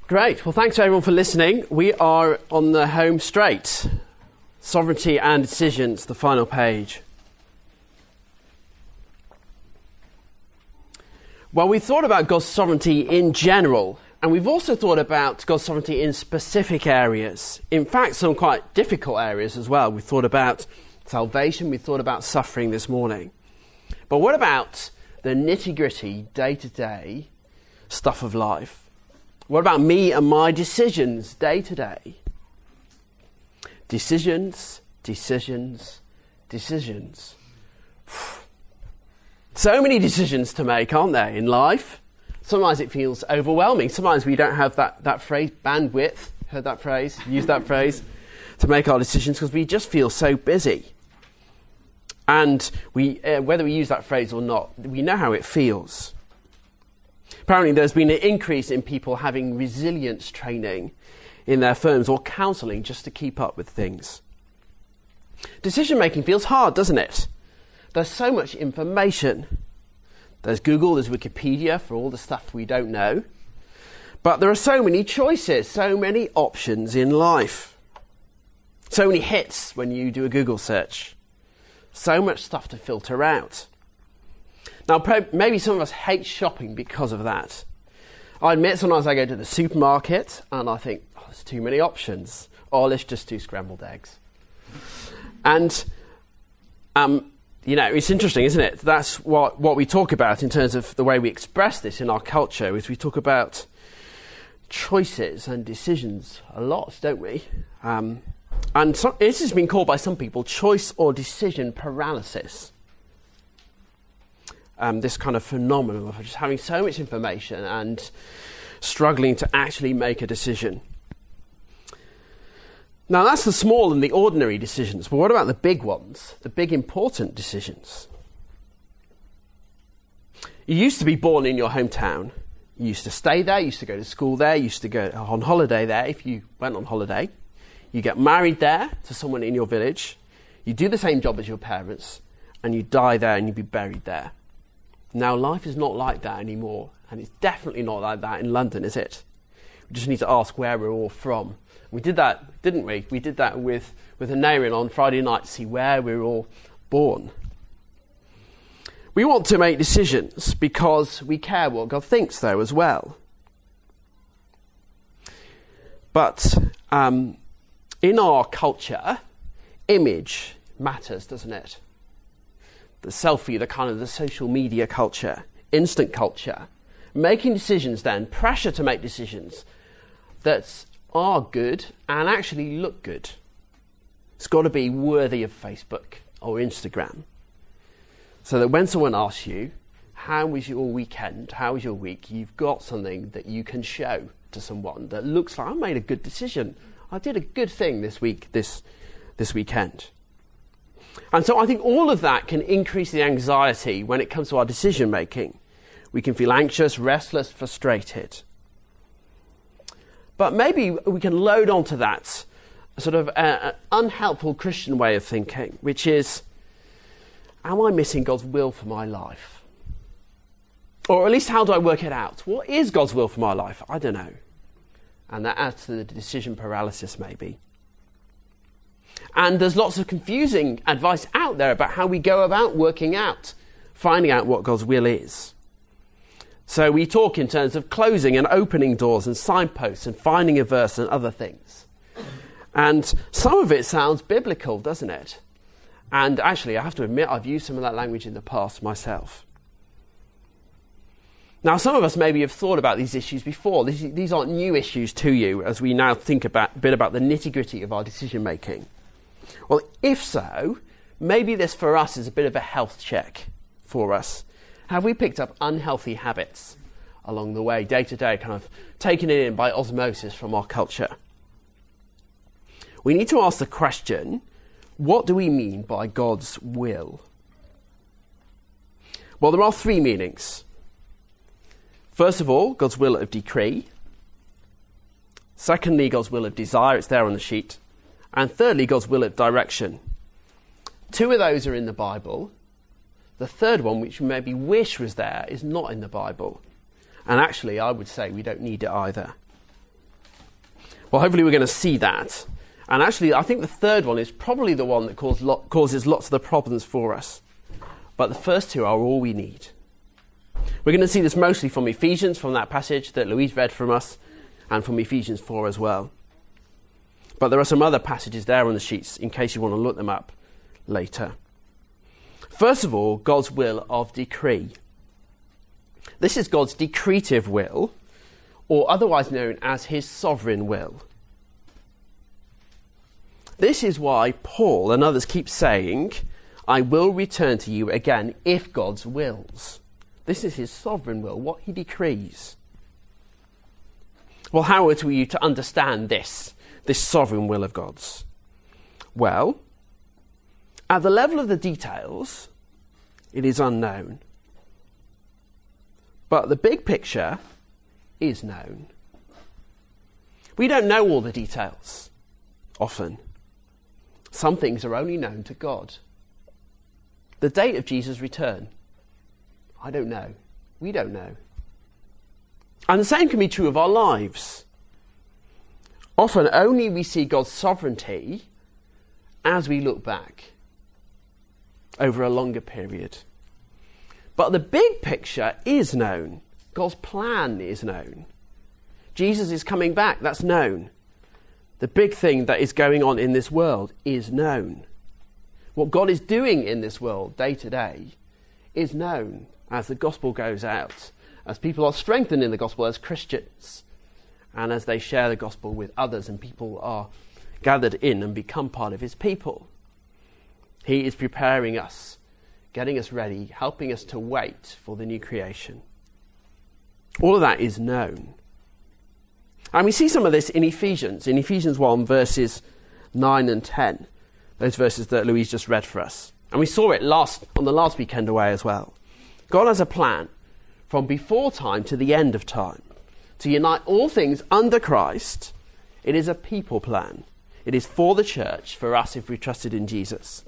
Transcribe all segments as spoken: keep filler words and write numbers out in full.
Great. Well, thanks everyone for listening. We are on the home straight. Sovereignty and Decisions, the final page. Well, we thought about God's sovereignty in general, and we've also thought about God's sovereignty in specific areas. In fact, some quite difficult areas as well. We thought about salvation, we thought about suffering this morning. But what about the nitty-gritty, day-to-day stuff of life? What about me and my decisions day to day? Decisions, decisions, decisions. So many decisions to make, aren't there, in life? Sometimes it feels overwhelming. Sometimes we don't have that, that phrase, bandwidth, heard that phrase, used that phrase, to make our decisions because we just feel so busy. And we, uh, whether we use that phrase or not, we know how it feels. Apparently there's been an increase in people having resilience training in their firms or counselling just to keep up with things. Decision making feels hard, doesn't it? There's so much information. There's Google, there's Wikipedia for all the stuff we don't know. But there are so many choices, so many options in life. So many hits when you do a Google search. So much stuff to filter out. Now, maybe some of us hate shopping because of that. I admit sometimes I go to the supermarket and I think, oh, there's too many options. Or let's just do scrambled eggs. And, um, you know, it's interesting, isn't it? That's what, what we talk about in terms of the way we express this in our culture, is we talk about choices and decisions a lot, don't we? Um, and so, this has been called by some people choice or decision paralysis. Um, this kind of phenomenon of just having so much information and struggling to actually make a decision. Now, that's the small and the ordinary decisions, but what about the big ones, the big important decisions? You used to be born in your hometown. You used to stay there, you used to go to school there, you used to go on holiday there if you went on holiday. You get married there to someone in your village. You do the same job as your parents, and you die there and you be buried there. Now, life is not like that anymore, and it's definitely not like that in London, is it? We just need to ask where we're all from. We did that, didn't we? We did that with, with Anarian on Friday night to see where we were all born. We want to make decisions because we care what God thinks, though, as well. But um, in our culture, image matters, doesn't it? The selfie, the kind of the social media culture, instant culture, making decisions then, pressure to make decisions that are good and actually look good. It's got to be worthy of Facebook or Instagram. So that when someone asks you, how was your weekend, how was your week, you've got something that you can show to someone that looks like, I made a good decision. I did a good thing this week, this this weekend. And so I think all of that can increase the anxiety when it comes to our decision making. We can feel anxious, restless, frustrated. But maybe we can load onto that a sort of an unhelpful Christian way of thinking, which is, am I missing God's will for my life? Or at least how do I work it out? What is God's will for my life? I don't know. And that adds to the decision paralysis maybe. And there's lots of confusing advice out there about how we go about working out, finding out what God's will is. So we talk in terms of closing and opening doors and signposts and finding a verse and other things. And some of it sounds biblical, doesn't it? And actually, I have to admit, I've used some of that language in the past myself. Now, some of us maybe have thought about these issues before. These, these aren't new issues to you as we now think about, a bit about the nitty-gritty of our decision-making. Well, if so, maybe this for us is a bit of a health check for us. Have we picked up unhealthy habits along the way, day to day, kind of taken it in by osmosis from our culture? We need to ask the question, what do we mean by God's will? Well, there are three meanings. First of all, God's will of decree. Secondly, God's will of desire. It's there on the sheet. And thirdly, God's will of direction. Two of those are in the Bible. The third one, which we maybe wish was there, is not in the Bible. And actually, I would say we don't need it either. Well, hopefully we're going to see that. And actually, I think the third one is probably the one that cause lo- causes lots of the problems for us. But the first two are all we need. We're going to see this mostly from Ephesians, from that passage that Louise read from us, and from Ephesians four as well. But there are some other passages there on the sheets in case you want to look them up later. First of all, God's will of decree. This is God's decretive will, or otherwise known as his sovereign will. This is why Paul and others keep saying, I will return to you again if God's wills. This is his sovereign will, what he decrees. Well, how are we to understand this, this sovereign will of God's? Well, at the level of the details, it is unknown. But the big picture is known. We don't know all the details, often. Some things are only known to God. The date of Jesus' return, I don't know. We don't know. And the same can be true of our lives. Often only we see God's sovereignty as we look back over a longer period. But the big picture is known. God's plan is known. Jesus is coming back, that's known. The big thing that is going on in this world is known. What God is doing in this world day to day is known as the gospel goes out, as people are strengthened in the gospel as Christians, and as they share the gospel with others and people are gathered in and become part of his people. He is preparing us, getting us ready, helping us to wait for the new creation. All of that is known. And we see some of this in Ephesians, in Ephesians one, verses nine and ten. Those verses that Louise just read for us. And we saw it last on the last weekend away as well. God has a plan from before time to the end of time to unite all things under Christ. It is a people plan. It is for the church, for us if we trusted in Jesus.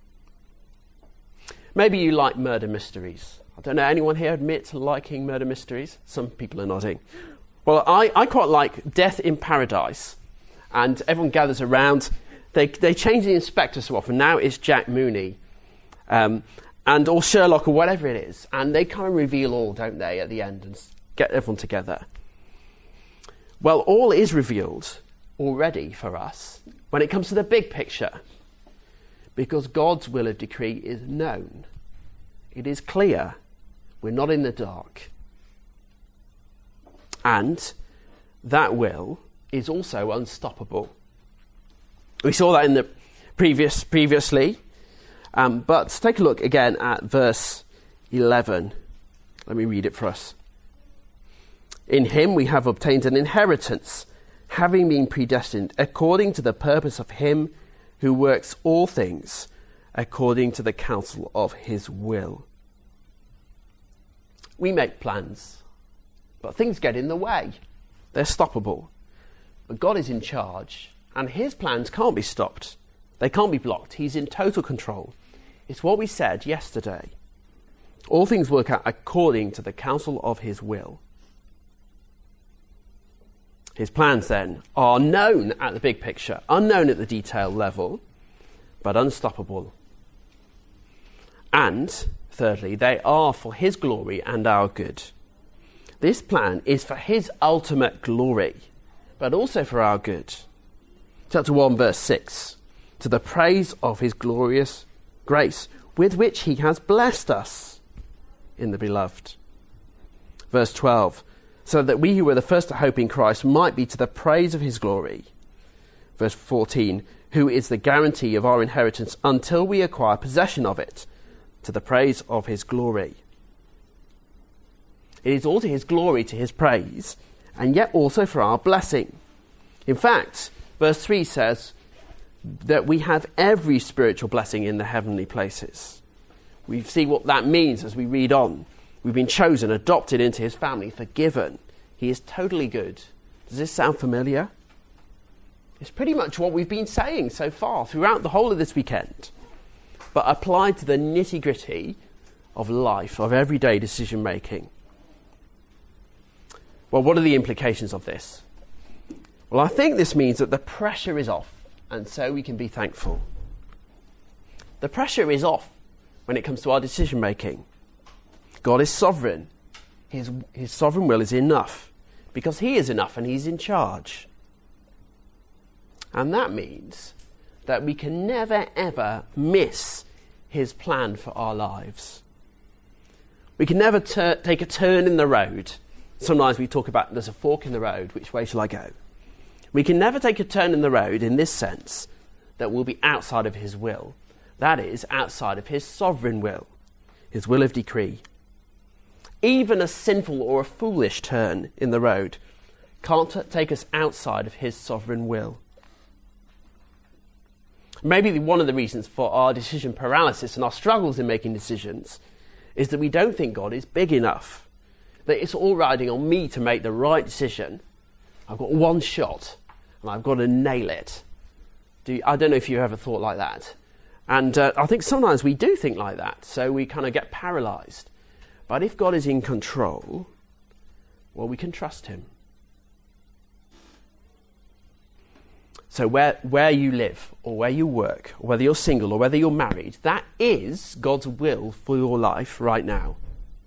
Maybe you like murder mysteries. I don't know, anyone here admit to liking murder mysteries? Some people are nodding. Well, I, I quite like Death in Paradise. And everyone gathers around. They they change the inspector so often. Now it's Jack Mooney. Um, and or Sherlock or whatever it is. And they kind of reveal all, don't they, at the end and get everyone together. Well, all is revealed already for us when it comes to the big picture. Because God's will of decree is known. It is clear. We're not in the dark. And that will is also unstoppable. We saw that in the previous previously. Um, but take a look again at verse eleven. Let me read it for us. In him we have obtained an inheritance, having been predestined according to the purpose of him who works all things according to the counsel of his will. We make plans, but things get in the way. They're stoppable. But God is in charge, and his plans can't be stopped. They can't be blocked. He's in total control. It's what we said yesterday. All things work out according to the counsel of his will. His plans, then, are known at the big picture, unknown at the detail level, but unstoppable. And, thirdly, they are for his glory and our good. This plan is for his ultimate glory, but also for our good. Chapter one, verse six. To the praise of his glorious grace, with which he has blessed us in the beloved. Verse twelve. So that we who were the first to hope in Christ might be to the praise of his glory. Verse fourteen. Who is the guarantee of our inheritance until we acquire possession of it, to the praise of his glory. It is all to his glory, to his praise, and yet also for our blessing. In fact, verse three says that we have every spiritual blessing in the heavenly places. We see what that means as we read on. We've been chosen, adopted into his family, forgiven. He is totally good. Does this sound familiar? It's pretty much what we've been saying so far throughout the whole of this weekend, but applied to the nitty-gritty of life, of everyday decision making. Well, what are the implications of this? Well, I think this means that the pressure is off, and so we can be thankful. The pressure is off when it comes to our decision making. God is sovereign. His, his sovereign will is enough, because he is enough and he's in charge. And that means that we can never, ever miss his plan for our lives. We can never ter- take a turn in the road. Sometimes we talk about there's a fork in the road, which way shall I go? We can never take a turn in the road in this sense that will be outside of his will. That is, outside of his sovereign will, his will of decree. Even a sinful or a foolish turn in the road can't t- take us outside of his sovereign will. Maybe one of the reasons for our decision paralysis and our struggles in making decisions is that we don't think God is big enough, that it's all riding on me to make the right decision. I've got one shot and I've got to nail it. Do you, I don't know if you've ever thought like that. And uh, I think sometimes we do think like that, so we kind of get paralysed. But if God is in control, well, we can trust him. So where, where you live, or where you work, or whether you're single, or whether you're married, that is God's will for your life right now.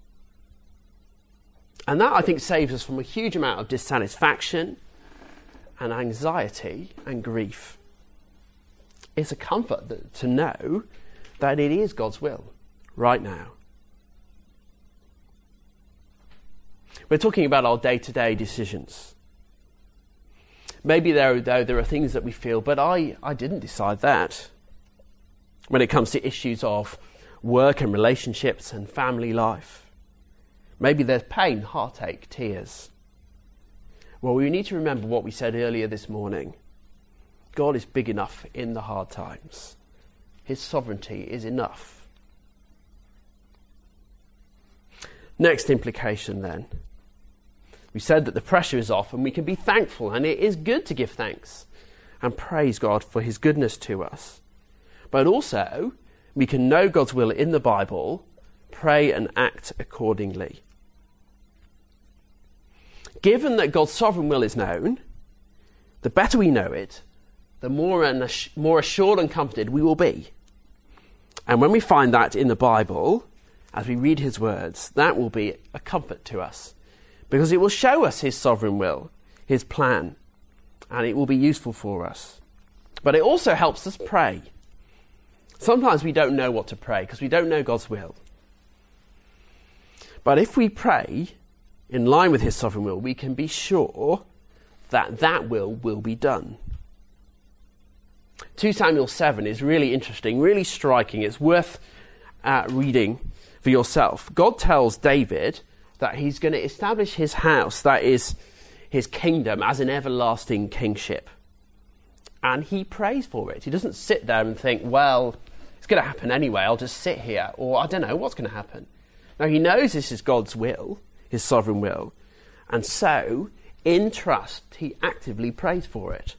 And that, I think, saves us from a huge amount of dissatisfaction and anxiety and grief. It's a comfort that, to know that it is God's will right now. We're talking about our day-to-day decisions. Maybe there, though, there are things that we feel, but I, I didn't decide that. When it comes to issues of work and relationships and family life. Maybe there's pain, heartache, tears. Well, we need to remember what we said earlier this morning. God is big enough in the hard times. His sovereignty is enough. Next implication then. We said that the pressure is off and we can be thankful, and it is good to give thanks and praise God for his goodness to us. But also, we can know God's will in the Bible, pray and act accordingly. Given that God's sovereign will is known, the better we know it, the more, and more assured and comforted we will be. And when we find that in the Bible, as we read his words, that will be a comfort to us. Because it will show us his sovereign will, his plan, and it will be useful for us. But it also helps us pray. Sometimes we don't know what to pray because we don't know God's will. But if we pray in line with his sovereign will, we can be sure that that will will be done. Second Samuel seven is really interesting, really striking. It's worth uh, reading for yourself. God tells David that he's going to establish his house, that is his kingdom, as an everlasting kingship. And he prays for it. He doesn't sit there and think, well, it's going to happen anyway, I'll just sit here, or I don't know what's going to happen. No, he knows this is God's will, his sovereign will, and so, in trust, he actively prays for it.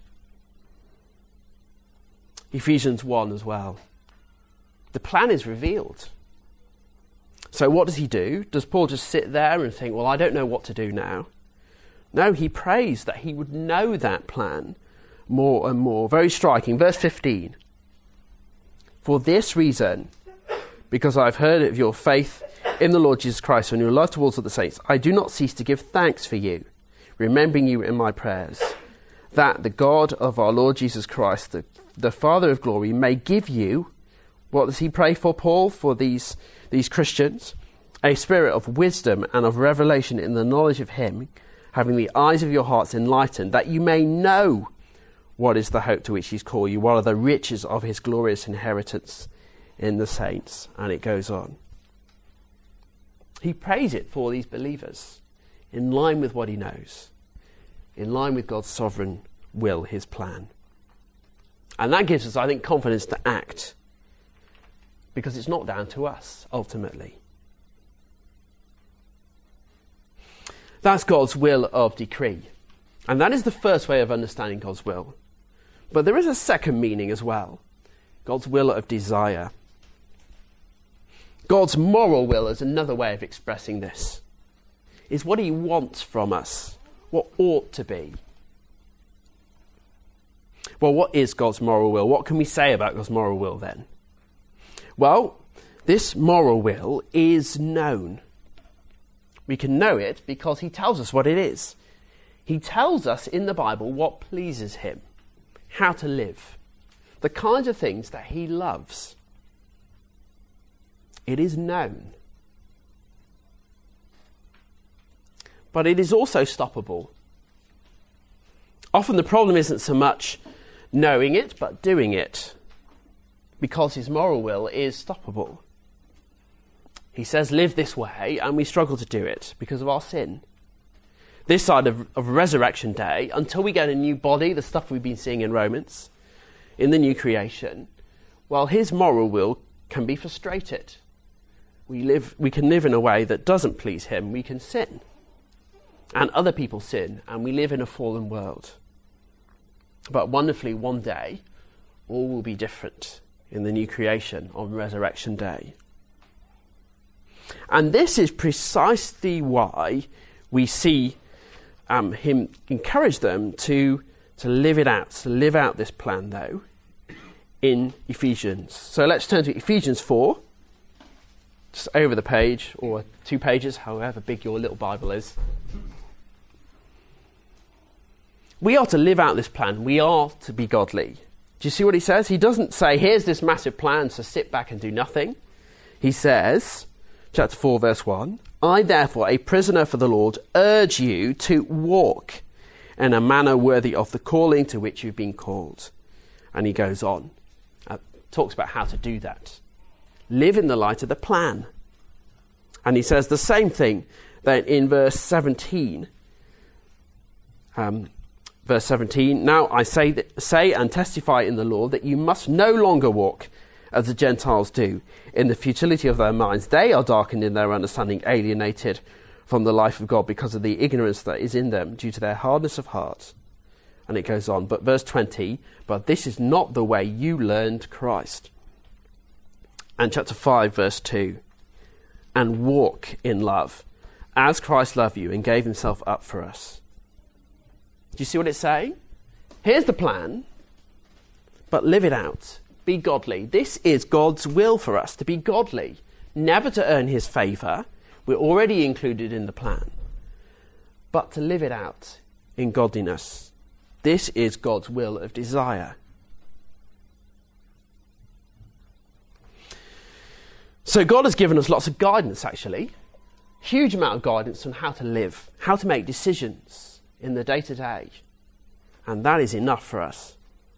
Ephesians one as well. The plan is revealed. So what does he do? Does Paul just sit there and think, well, I don't know what to do now? No, he prays that he would know that plan more and more. Very striking. Verse fifteen. For this reason, because I've heard of your faith in the Lord Jesus Christ and your love towards all the saints, I do not cease to give thanks for you, remembering you in my prayers, that the God of our Lord Jesus Christ, the, the Father of glory, may give you, what does he pray for, Paul, for these These Christians, a spirit of wisdom and of revelation in the knowledge of him, having the eyes of your hearts enlightened, that you may know what is the hope to which he's called you, what are the riches of his glorious inheritance in the saints. And it goes on. He prays it for these believers, in line with what he knows, in line with God's sovereign will, his plan. And that gives us, I think, confidence to act. Because it's not down to us, ultimately. That's God's will of decree. And that is the first way of understanding God's will. But there is a second meaning as well. God's will of desire. God's moral will is another way of expressing this. Is what he wants from us. What ought to be. Well, what is God's moral will? What can we say about God's moral will then? Well, this moral will is known. We can know it because he tells us what it is. He tells us in the Bible what pleases him, how to live, the kinds of things that he loves. It is known. But it is also stoppable. Often the problem isn't so much knowing it, but doing it, because his moral will is stoppable. He says, live this way, and we struggle to do it because of our sin. This side of, of Resurrection Day, until we get a new body, the stuff we've been seeing in Romans, in the new creation, well, his moral will can be frustrated. We live, we can live in a way that doesn't please him. We can sin. And other people sin, and we live in a fallen world. But wonderfully, one day, all will be different in the new creation on Resurrection Day. And this is precisely why we see um, him encourage them to, to live it out, to live out this plan, though, in Ephesians. So let's turn to Ephesians four, just over the page, or two pages, however big your little Bible is. We are to live out this plan. We are to be godly. Do you see what he says? He doesn't say, here's this massive plan, so sit back and do nothing. He says, chapter four, verse one, I therefore, a prisoner for the Lord, urge you to walk in a manner worthy of the calling to which you've been called. And he goes on, uh, talks about how to do that. Live in the light of the plan. And he says the same thing then in verse seventeen. Um, Verse seventeen, now I say that, say and testify in the Lord that you must no longer walk as the Gentiles do, in the futility of their minds. They are darkened in their understanding, alienated from the life of God because of the ignorance that is in them due to their hardness of heart. And it goes on, but verse twenty, but this is not the way you learned Christ. And chapter five, verse two, and walk in love, as Christ loved you and gave himself up for us. Do you see what it's saying? Here's the plan, but live it out. Be godly. This is God's will for us, to be godly, never to earn his favour. We're already included in the plan. But to live it out in godliness. This is God's will of desire. So God has given us lots of guidance, actually. Huge amount of guidance on how to live, how to make decisions in the day-to-day. And that is enough for us.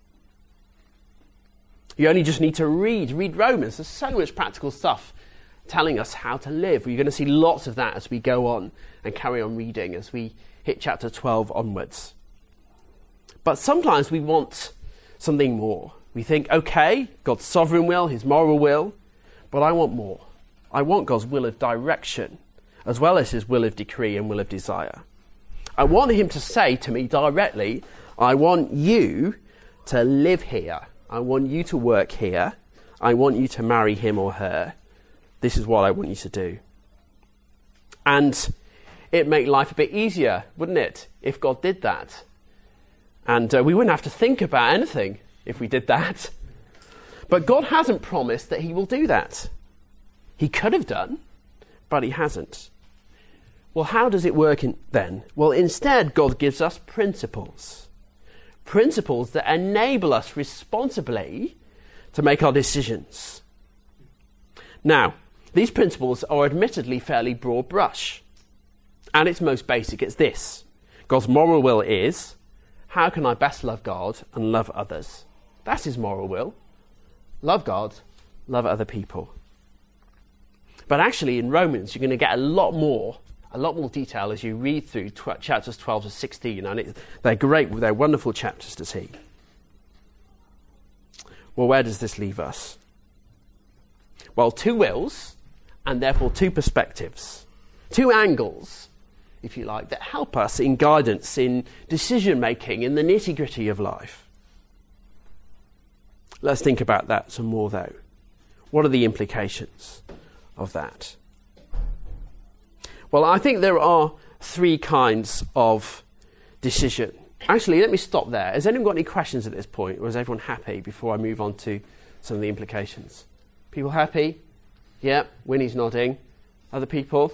You only just need to read, read Romans. There's so much practical stuff telling us how to live. You're going to see lots of that as we go on and carry on reading, as we hit chapter twelve onwards. But sometimes we want something more. We think, okay, God's sovereign will, his moral will, but I want more. I want God's will of direction, as well as his will of decree and will of desire. I want him to say to me directly, I want you to live here. I want you to work here. I want you to marry him or her. This is what I want you to do. And it'd make life a bit easier, wouldn't it, if God did that? And uh, we wouldn't have to think about anything if we did that. But God hasn't promised that he will do that. He could have done, but he hasn't. Well, how does it work in, then? Well, instead, God gives us principles. Principles that enable us responsibly to make our decisions. Now, these principles are admittedly fairly broad brush. At its most basic, it's this. God's moral will is, how can I best love God and love others? That's his moral will. Love God, love other people. But actually, in Romans, you're going to get a lot more A lot more detail as you read through tw- chapters twelve to sixteen, and it, they're great, they're wonderful chapters to see. Well, where does this leave us? Well, two wills, and therefore two perspectives, two angles, if you like, that help us in guidance, in decision-making, in the nitty-gritty of life. Let's think about that some more, though. What are the implications of that? Well, I think there are three kinds of decision Actually, let me stop there. Has anyone got any questions at this point, or is everyone happy before I move on to some of the implications? People happy? Yeah, Winnie's nodding. Other people?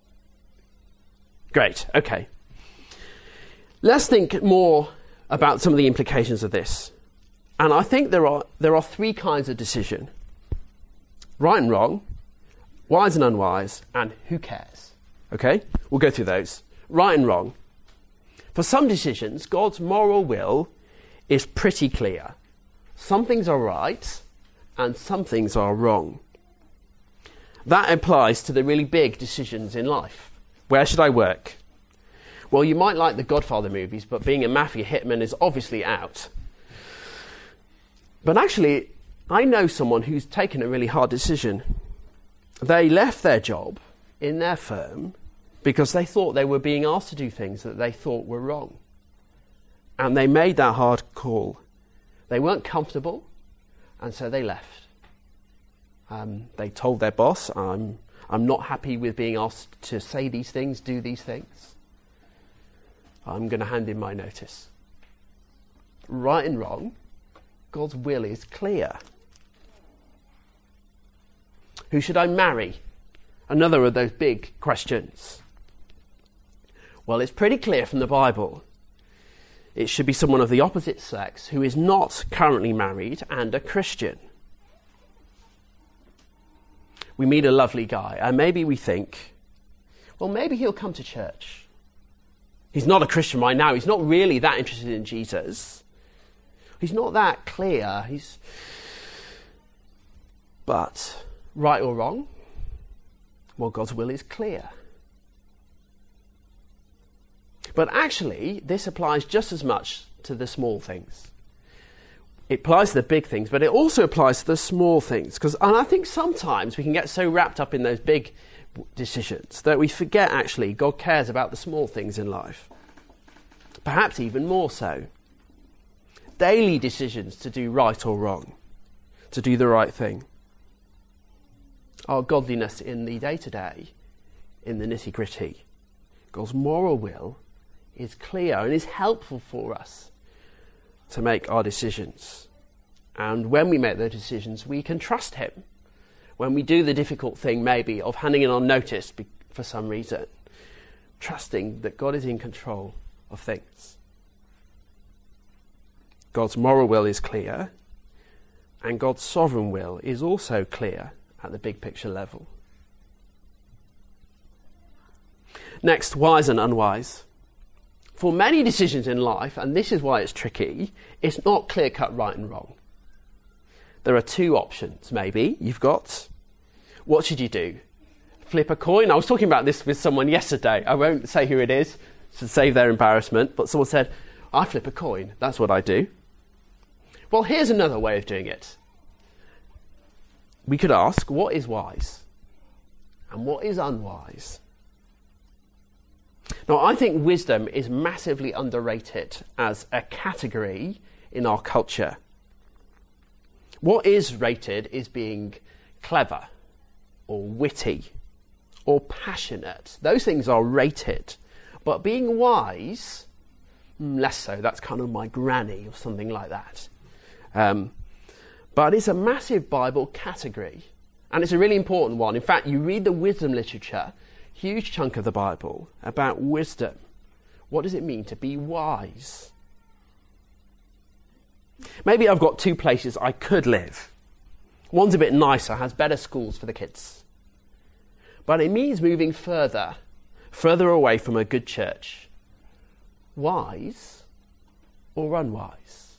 Great, okay. Let's think more about some of the implications of this. And I think there are there are three kinds of decision. Right and wrong, wise and unwise, and who cares? Okay? We'll go through those. Right and wrong. For some decisions, God's moral will is pretty clear. Some things are right and some things are wrong. That applies to the really big decisions in life. Where should I work? Well, you might like the Godfather movies, but being a mafia hitman is obviously out. But actually, I know someone who's taken a really hard decision. They left their job in their firm because they thought they were being asked to do things that they thought were wrong. And they made that hard call. They weren't comfortable, and so they left. Um, they told their boss, I'm, I'm not happy with being asked to say these things, do these things. I'm going to hand in my notice. Right and wrong, God's will is clear. Who should I marry? Another of those big questions. Well, it's pretty clear from the Bible. It should be someone of the opposite sex who is not currently married and a Christian. We meet a lovely guy, and maybe we think, well, maybe he'll come to church. He's not a Christian right now. He's not really that interested in Jesus. He's not that clear. He's... But, right or wrong? Well, God's will is clear. But actually, this applies just as much to the small things. It applies to the big things, but it also applies to the small things. Because, and I think sometimes we can get so wrapped up in those big decisions that we forget actually God cares about the small things in life. Perhaps even more so. Daily decisions to do right or wrong, to do the right thing. Our godliness in the day-to-day, in the nitty-gritty. God's moral will is clear and is helpful for us to make our decisions. And when we make those decisions, we can trust him. When we do the difficult thing, maybe, of handing in our notice for some reason, trusting that God is in control of things. God's moral will is clear, and God's sovereign will is also clear at the big picture level. Next, wise and unwise. For many decisions in life, and this is why it's tricky, it's not clear-cut right and wrong. There are two options, maybe. You've got, what should you do? Flip a coin? I was talking about this with someone yesterday. I won't say who it is to save their embarrassment, but someone said, I flip a coin. That's what I do. Well, here's another way of doing it. We could ask, what is wise? And what is unwise? Now, I think wisdom is massively underrated as a category in our culture. What is rated is being clever or witty or passionate. Those things are rated. But being wise, less so. That's kind of my granny or something like that. Um, but it's a massive Bible category. And it's a really important one. In fact, you read the wisdom literature, huge chunk of the Bible, about wisdom. What does it mean to be wise? Maybe I've got two places I could live. One's a bit nicer, has better schools for the kids. But it means moving further, further away from a good church. Wise or unwise?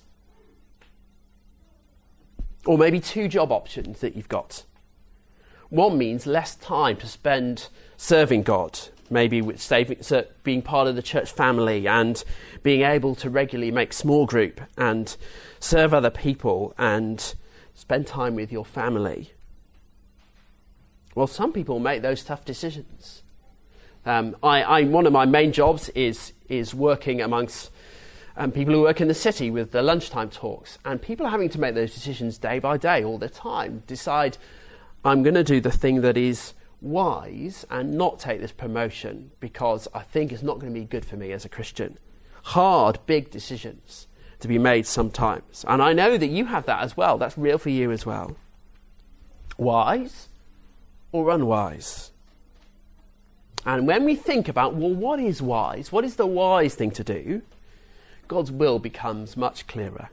Or maybe two job options that you've got. One means less time to spend serving God, maybe with saving, so being part of the church family and being able to regularly make small group and serve other people and spend time with your family. Well, some people make those tough decisions. Um, I, I, one of my main jobs is is working amongst um, people who work in the city with the lunchtime talks, and people are having to make those decisions day by day, all the time. Decide, I'm going to do the thing that is wise and not take this promotion because I think it's not going to be good for me as a Christian. hard, big decisions to be made sometimes. And I know that you have that as well. That's real for you as well. Wise or unwise? And when we think about, well, what is wise? What is the wise thing to do? God's will becomes much clearer.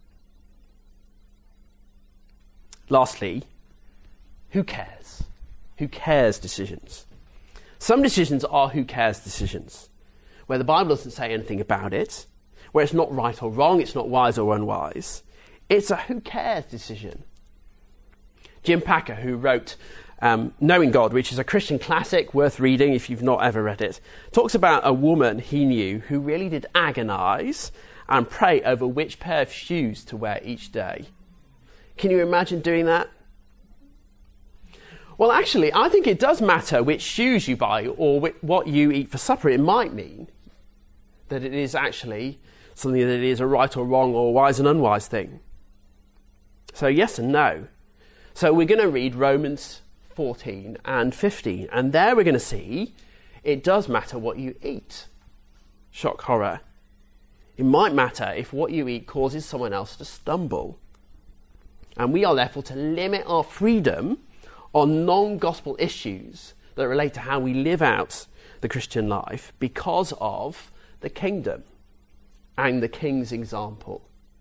Lastly, who cares? Who cares decisions? Some decisions are who cares decisions, where the Bible doesn't say anything about it, where it's not right or wrong, it's not wise or unwise. It's a who cares decision. Jim Packer, who wrote um, Knowing God, which is a Christian classic worth reading if you've not ever read it, talks about a woman he knew who really did agonise and pray over which pair of shoes to wear each day. Can you imagine doing that? Well, actually, I think it does matter which shoes you buy or wh- what you eat for supper. It might mean that it is actually something that is a right or wrong or wise and unwise thing. So yes and no. So we're going to read Romans fourteen and fifteen, and there we're going to see it does matter what you eat. Shock horror. It might matter if what you eat causes someone else to stumble. And we are therefore to limit our freedom on non-gospel issues that relate to how we live out the Christian life because of the kingdom and the king's example.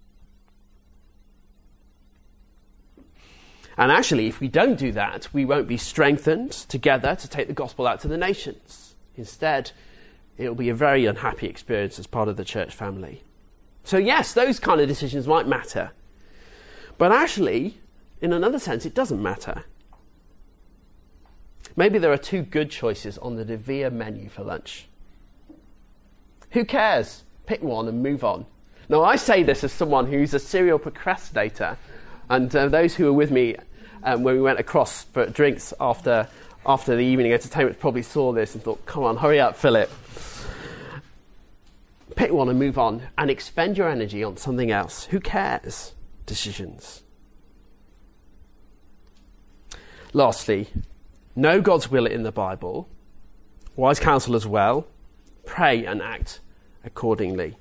And actually, if we don't do that, we won't be strengthened together to take the gospel out to the nations. Instead, it'll be a very unhappy experience as part of the church family. So yes, those kind of decisions might matter. But actually, in another sense, it doesn't matter. Maybe there are two good choices on the Devere menu for lunch. Who cares? Pick one and move on. Now, I say this as someone who's a serial procrastinator, and uh, those who were with me um, when we went across for drinks after after the evening entertainment probably saw this and thought, come on, hurry up, Philip. Pick one and move on and expend your energy on something else. Who cares? Decisions. Lastly, know God's will in the Bible, wise counsel as well, pray and act accordingly.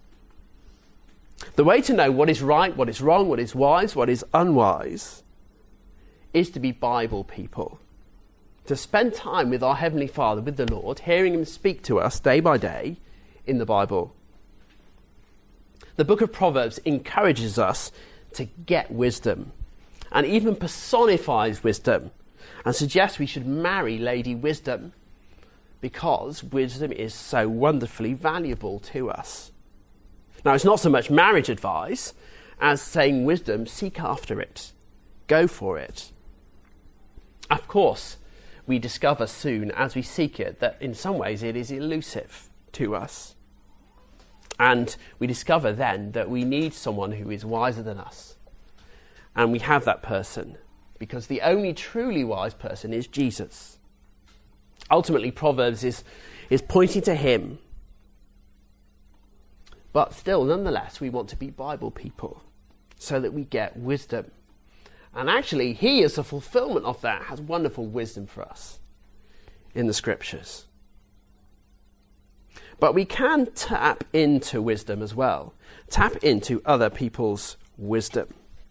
The way to know what is right, what is wrong, what is wise, what is unwise, is to be Bible people. To spend time with our Heavenly Father, with the Lord, hearing Him speak to us day by day in the Bible. The book of Proverbs encourages us to get wisdom and even personifies wisdom and suggests we should marry Lady Wisdom because wisdom is so wonderfully valuable to us. Now, it's not so much marriage advice as saying wisdom, seek after it, go for it. Of course, we discover soon as we seek it that in some ways it is elusive to us. And we discover then that we need someone who is wiser than us. And we have that person because the only truly wise person is Jesus. Ultimately, Proverbs is, is pointing to him. But still, nonetheless, we want to be Bible people so that we get wisdom. And actually, he, as a fulfillment of that, has wonderful wisdom for us in the scriptures. But we can tap into wisdom as well. Tap into other people's wisdom.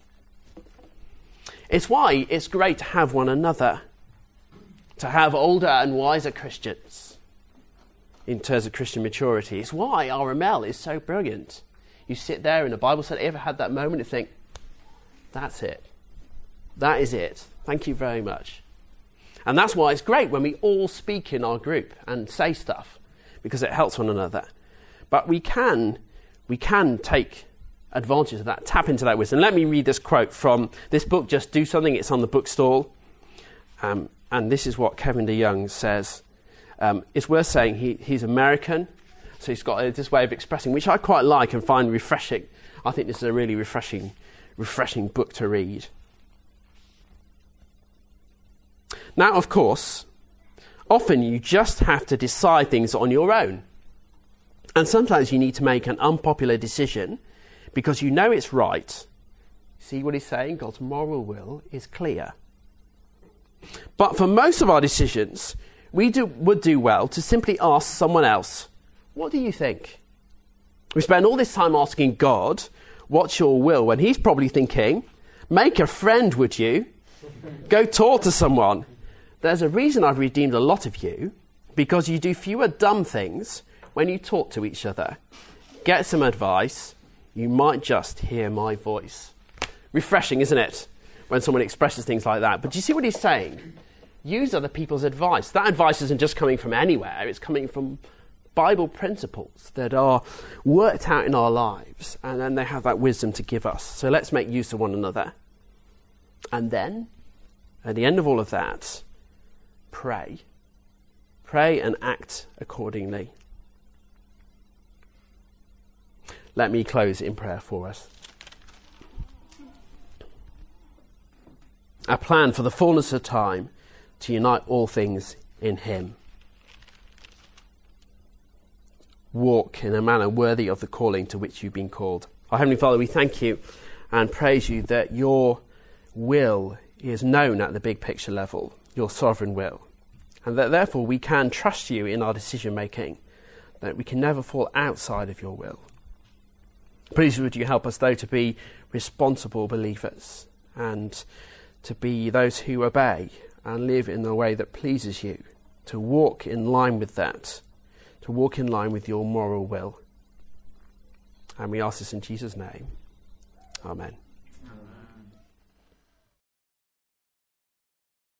It's why it's great to have one another. To have older and wiser Christians in terms of Christian maturity. It's why R M L is so brilliant. You sit there in a Bible study, ever had that moment and think, that's it. That is it. Thank you very much. And that's why it's great when we all speak in our group and say stuff, because it helps one another. But we can, we can take advantage of that, tap into that wisdom. Let me read this quote from this book, Just Do Something. It's on the bookstall. Um, and this is what Kevin DeYoung says. Um, it's worth saying he, he's American, so he's got this way of expressing, which I quite like and find refreshing. I think this is a really refreshing, refreshing book to read. Now, of course, often you just have to decide things on your own. And sometimes you need to make an unpopular decision because you know it's right. See what he's saying? God's moral will is clear. But for most of our decisions, we do, would do well to simply ask someone else, what do you think? We spend all this time asking God, what's your will? When he's probably thinking, make a friend, would you? Go talk to someone. There's a reason I've redeemed a lot of you, because you do fewer dumb things when you talk to each other. Get some advice. You might just hear my voice. Refreshing, isn't it, when someone expresses things like that? But do you see what he's saying? Use other people's advice. That advice isn't just coming from anywhere. It's coming from Bible principles that are worked out in our lives, and then they have that wisdom to give us. So let's make use of one another. And then, at the end of all of that, pray. Pray and act accordingly. Let me close in prayer for us. A plan for the fullness of time to unite all things in him. Walk in a manner worthy of the calling to which you've been called. Our Heavenly Father, we thank you and praise you that your will is known at the big picture level, your sovereign will, and that therefore we can trust you in our decision making, that we can never fall outside of your will. Please would you help us, though, to be responsible believers and to be those who obey and live in the way that pleases you, to walk in line with that, to walk in line with your moral will. And we ask this in Jesus' name. Amen.